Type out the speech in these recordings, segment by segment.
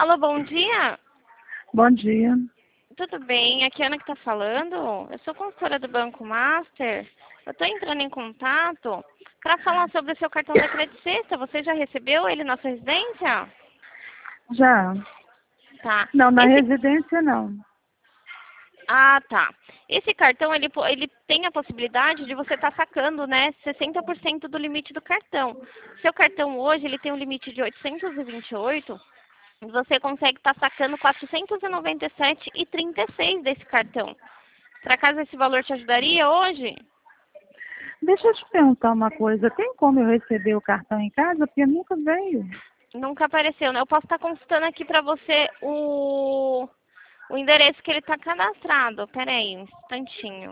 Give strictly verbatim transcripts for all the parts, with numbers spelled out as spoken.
Alô, bom dia. Bom dia. Tudo bem? Aqui é a Ana que está falando. Eu sou consultora do Banco Master. Eu estou entrando em contato para falar sobre o seu cartão da Credit Sexta. Você já recebeu ele na sua residência? Já. Tá. Não, na Esse... residência não. Ah, tá. Esse cartão, ele, po- ele tem a possibilidade de você estar sacando, né, sessenta por cento do limite do cartão. Seu cartão hoje, ele tem um limite de oitocentos e vinte e oito. Você consegue estar sacando quatrocentos e noventa e sete e trinta e seis desse cartão. Por acaso esse valor te ajudaria hoje? Deixa eu te perguntar uma coisa. Tem como eu receber o cartão em casa? Porque nunca veio. Nunca apareceu, né? Eu posso estar consultando aqui para você o, o endereço que ele está cadastrado. Pera aí, um instantinho.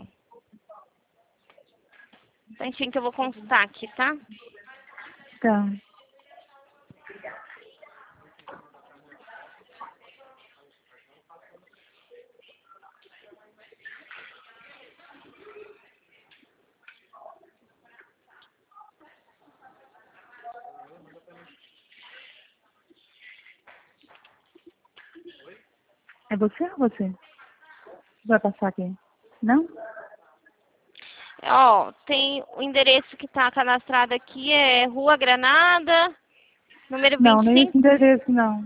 Um instantinho que eu vou consultar aqui, tá? Tá. É você ou você? Vai passar aqui? Não? Ó, tem o endereço que está cadastrado aqui, é Rua Granada, número Não, vinte e nem esse cinco. endereço não.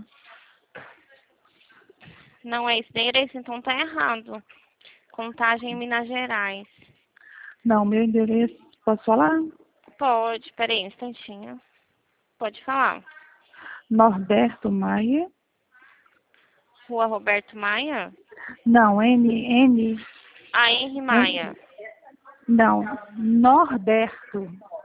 Não é esse endereço, então tá errado. Contagem em Minas Gerais. Não, meu endereço. Posso falar? Pode, peraí, um instantinho. Pode falar. Norberto Maia. Rua Roberto Maia? Não, N, N, A. Henri N. Maia. Não, Norberto.